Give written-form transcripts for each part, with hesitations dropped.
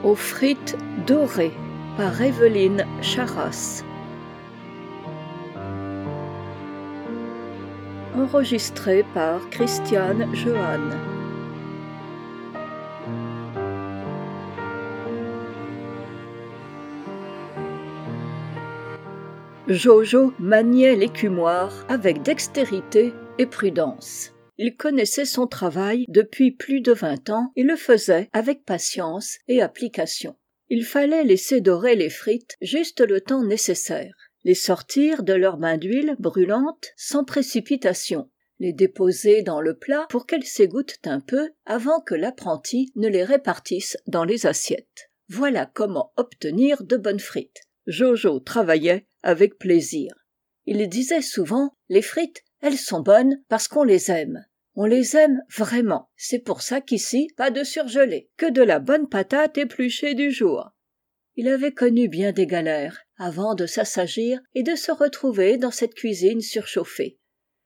Aux frites dorées par Évelyne Charras. Enregistré par Christiane Johan. Jojo maniait l'écumoire avec dextérité et prudence. Il connaissait son travail depuis plus de 20 ans et le faisait avec patience et application. Il fallait laisser dorer les frites juste le temps nécessaire, les sortir de leur bain d'huile brûlante sans précipitation, les déposer dans le plat pour qu'elles s'égouttent un peu avant que l'apprenti ne les répartisse dans les assiettes. Voilà comment obtenir de bonnes frites. Jojo travaillait avec plaisir. Il disait souvent « Les frites, elles sont bonnes parce qu'on les aime. On les aime vraiment. C'est pour ça qu'ici, pas de surgelé, que de la bonne patate épluchée du jour. » Il avait connu bien des galères avant de s'assagir et de se retrouver dans cette cuisine surchauffée.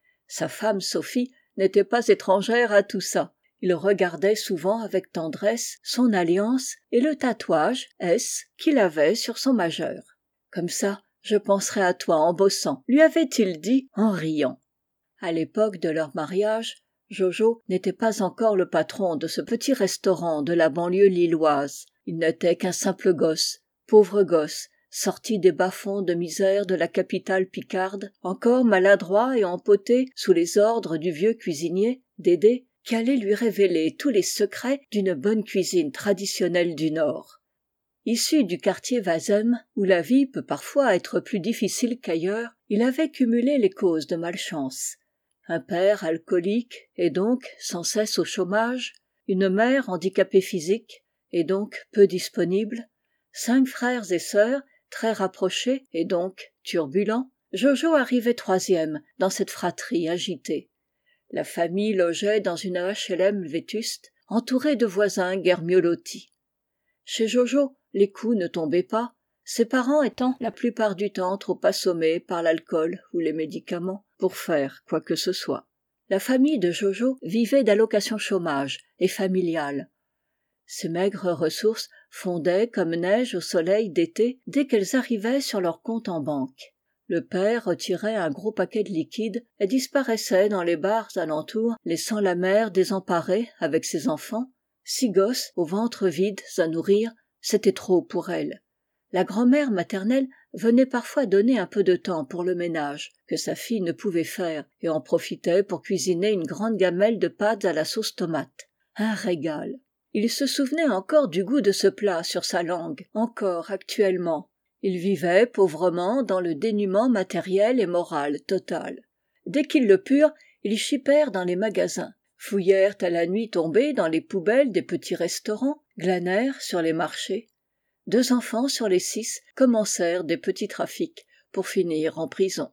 Sa femme Sophie n'était pas étrangère à tout ça. Il regardait souvent avec tendresse son alliance et le tatouage S qu'il avait sur son majeur. « Comme ça, je penserai à toi en bossant, lui avait-il dit en riant. À l'époque de leur mariage, Jojo n'était pas encore le patron de ce petit restaurant de la banlieue lilloise. Il n'était qu'un simple gosse, pauvre gosse, sorti des bas-fonds de misère de la capitale picarde, encore maladroit et empoté sous les ordres du vieux cuisinier, Dédé, qui allait lui révéler tous les secrets d'une bonne cuisine traditionnelle du Nord. Issu du quartier Wazem, où la vie peut parfois être plus difficile qu'ailleurs, il avait cumulé les causes de malchance. Un père alcoolique et donc sans cesse au chômage, une mère handicapée physique et donc peu disponible, 5 frères et sœurs très rapprochés et donc turbulents. Jojo arrivait 3e dans cette fratrie agitée. La famille logeait dans une HLM vétuste, entourée de voisins guère mieux lotis. Chez Jojo, les coups ne tombaient pas, ses parents étant la plupart du temps trop assommés par l'alcool ou les médicaments pour faire quoi que ce soit. La famille de Jojo vivait d'allocations chômage et familiales. Ces maigres ressources fondaient comme neige au soleil d'été dès qu'elles arrivaient sur leur compte en banque. Le père retirait un gros paquet de liquide et disparaissait dans les bars alentours, laissant la mère désemparée avec ses enfants. 6 gosses au ventre vide à nourrir, c'était trop pour elle. La grand-mère maternelle venait parfois donner un peu de temps pour le ménage, que sa fille ne pouvait faire, et en profitait pour cuisiner une grande gamelle de pâtes à la sauce tomate. Un régal. Il se souvenait encore du goût de ce plat sur sa langue, encore actuellement. Ils vivaient pauvrement dans le dénuement matériel et moral total. Dès qu'ils le purent, ils chipèrent dans les magasins, fouillèrent à la nuit tombée dans les poubelles des petits restaurants, glanèrent sur les marchés. 2 enfants sur les 6 commencèrent des petits trafics pour finir en prison.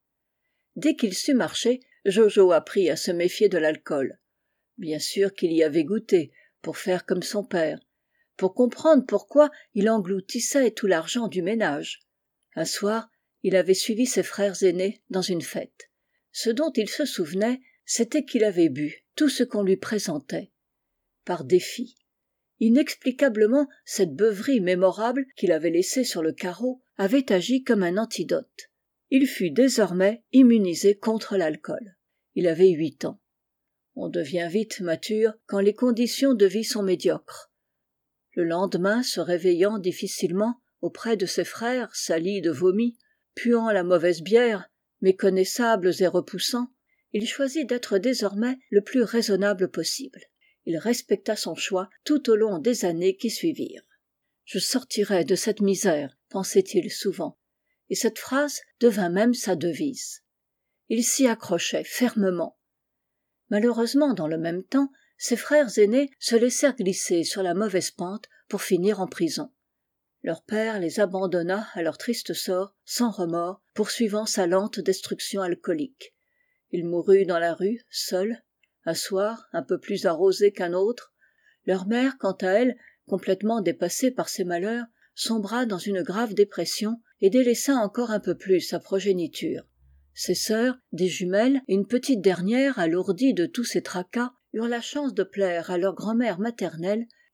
Dès qu'il sut marcher, Jojo apprit à se méfier de l'alcool. Bien sûr qu'il y avait goûté, pour faire comme son père, pour comprendre pourquoi il engloutissait tout l'argent du ménage. Un soir, il avait suivi ses frères aînés dans une fête. Ce dont il se souvenait, c'était qu'il avait bu tout ce qu'on lui présentait. Par défi. Inexplicablement, cette beuverie mémorable qu'il avait laissée sur le carreau avait agi comme un antidote. Il fut désormais immunisé contre l'alcool. Il avait 8 ans. On devient vite mature quand les conditions de vie sont médiocres. Le lendemain, se réveillant difficilement auprès de ses frères salis de vomi, puant la mauvaise bière, méconnaissables et repoussants, il choisit d'être désormais le plus raisonnable possible. Il respecta son choix tout au long des années qui suivirent. « Je sortirai de cette misère », pensait-il souvent, et cette phrase devint même sa devise. Il s'y accrochait fermement. Malheureusement, dans le même temps, ses frères aînés se laissèrent glisser sur la mauvaise pente pour finir en prison. Leur père les abandonna à leur triste sort, sans remords, poursuivant sa lente destruction alcoolique. Il mourut dans la rue, seul, un soir, un peu plus arrosé qu'un autre. Leur mère, quant à elle, complètement dépassée par ses malheurs, sombra dans une grave dépression et délaissa encore un peu plus sa progéniture. Ses sœurs, des jumelles et une petite dernière alourdie de tous ces tracas, eurent la chance de plaire à leur grand-mère maternelle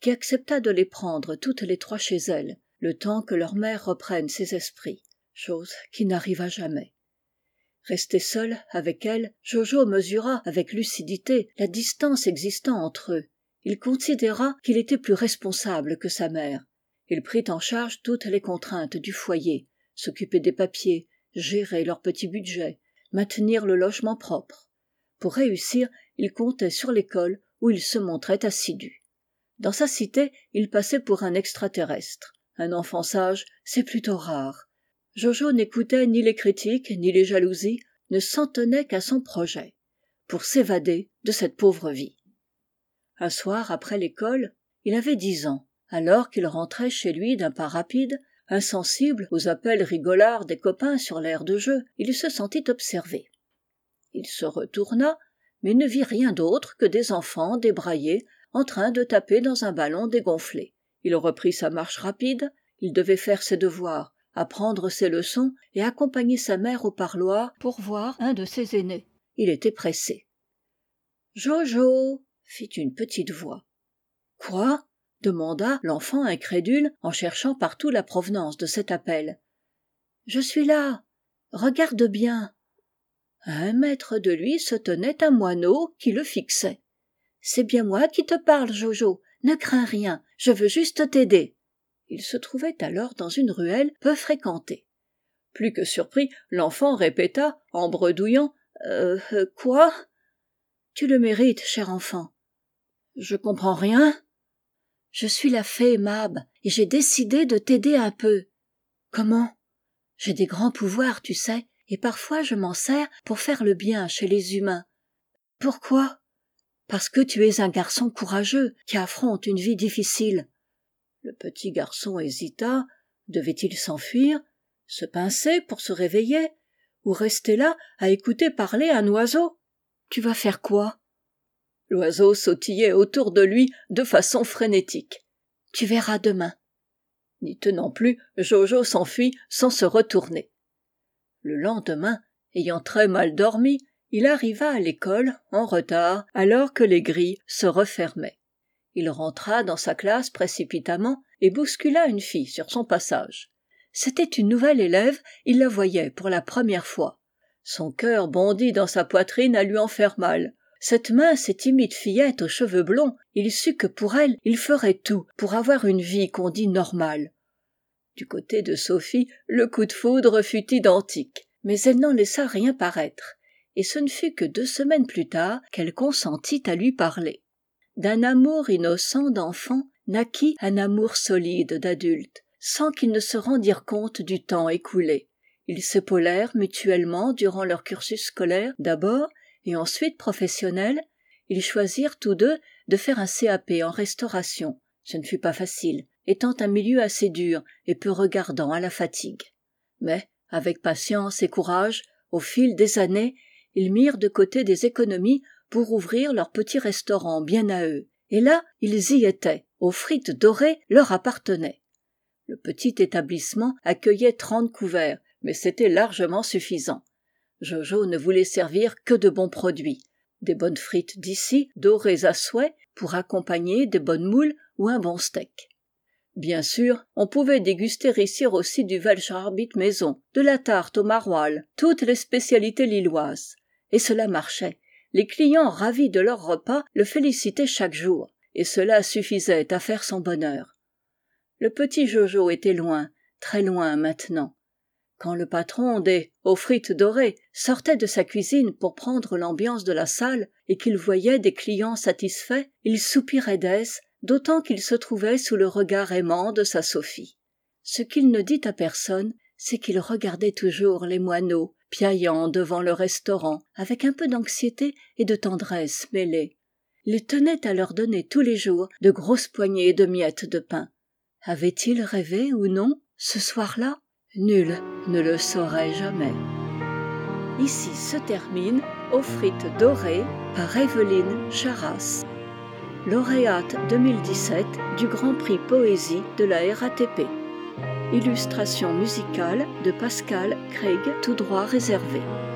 qui accepta de les prendre toutes les trois chez elle, le temps que leur mère reprenne ses esprits, chose qui n'arriva jamais. Resté seul avec elle, Jojo mesura avec lucidité la distance existant entre eux. Il considéra qu'il était plus responsable que sa mère. Il prit en charge toutes les contraintes du foyer, s'occuper des papiers, gérer leur petit budget, maintenir le logement propre. Pour réussir, il comptait sur l'école où il se montrait assidu. Dans sa cité, il passait pour un extraterrestre. Un enfant sage, c'est plutôt rare. Jojo n'écoutait ni les critiques ni les jalousies, ne s'en tenait qu'à son projet, pour s'évader de cette pauvre vie. Un soir, après l'école, il avait 10 ans, alors qu'il rentrait chez lui d'un pas rapide, insensible aux appels rigolards des copains sur l'air de jeu, il se sentit observé. Il se retourna, mais ne vit rien d'autre que des enfants débraillés en train de taper dans un ballon dégonflé. Il reprit sa marche rapide, il devait faire ses devoirs, apprendre ses leçons et accompagner sa mère au parloir pour voir un de ses aînés. Il était pressé. « Jojo !» fit une petite voix. « Quoi ?» demanda l'enfant incrédule en cherchant partout la provenance de cet appel. « Je suis là. Regarde bien. » À 1 mètre de lui se tenait un moineau qui le fixait. « C'est bien moi qui te parle, Jojo. Ne crains rien, je veux juste t'aider. » Il se trouvait alors dans une ruelle peu fréquentée. Plus que surpris, l'enfant répéta, en bredouillant « Quoi ?»« Tu le mérites, cher enfant. »« Je comprends rien. »« Je suis la fée Mab, et j'ai décidé de t'aider un peu. »« Comment ?»« J'ai des grands pouvoirs, tu sais, et parfois je m'en sers pour faire le bien chez les humains. »« Pourquoi ?»« Parce que tu es un garçon courageux qui affronte une vie difficile. » Le petit garçon hésita. Devait-il s'enfuir, se pincer pour se réveiller, ou rester là à écouter parler un oiseau ? « Tu vas faire quoi ?» L'oiseau sautillait autour de lui de façon frénétique. « Tu verras demain. » N'y tenant plus, Jojo s'enfuit sans se retourner. Le lendemain, ayant très mal dormi, il arriva à l'école, en retard, alors que les grilles se refermaient. Il rentra dans sa classe précipitamment et bouscula une fille sur son passage. C'était une nouvelle élève, il la voyait pour la première fois. Son cœur bondit dans sa poitrine à lui en faire mal. Cette mince et timide fillette aux cheveux blonds, il sut que pour elle, il ferait tout pour avoir une vie qu'on dit normale. Du côté de Sophie, le coup de foudre fut identique, mais elle n'en laissa rien paraître, et ce ne fut que 2 semaines plus tard qu'elle consentit à lui parler. D'un amour innocent d'enfant naquit un amour solide d'adulte, sans qu'ils ne se rendirent compte du temps écoulé. Ils s'épaulèrent mutuellement durant leur cursus scolaire d'abord, et ensuite professionnel. Ils choisirent tous deux de faire un CAP en restauration. Ce ne fut pas facile, étant un milieu assez dur et peu regardant à la fatigue. Mais, avec patience et courage, au fil des années, ils mirent de côté des économies pour ouvrir leur petit restaurant bien à eux. Et là, ils y étaient, aux frites dorées leur appartenaient. Le petit établissement accueillait 30 couverts, mais c'était largement suffisant. Jojo ne voulait servir que de bons produits. Des bonnes frites d'ici, dorées à souhait, pour accompagner des bonnes moules ou un bon steak. Bien sûr, on pouvait déguster ici aussi du Welsh Rabbit maison, de la tarte au maroilles, toutes les spécialités lilloises. Et cela marchait. Les clients ravis de leur repas le félicitaient chaque jour, et cela suffisait à faire son bonheur. Le petit Jojo était loin, très loin maintenant. Quand le patron des « aux frites dorées » sortait de sa cuisine pour prendre l'ambiance de la salle et qu'il voyait des clients satisfaits, il soupirait d'aise, d'autant qu'il se trouvait sous le regard aimant de sa Sophie. Ce qu'il ne dit à personne, c'est qu'il regardait toujours les moineaux, piaillant devant le restaurant, avec un peu d'anxiété et de tendresse mêlée. Il tenait à leur donner tous les jours de grosses poignées de miettes de pain. Avait-il rêvé ou non, ce soir-là ? Nul ne le saurait jamais. Ici se termine Aux frites dorées par Évelyne Charras, lauréate 2017 du Grand Prix Poésie de la RATP. Illustration musicale de Pascal Craig, tout droit réservé.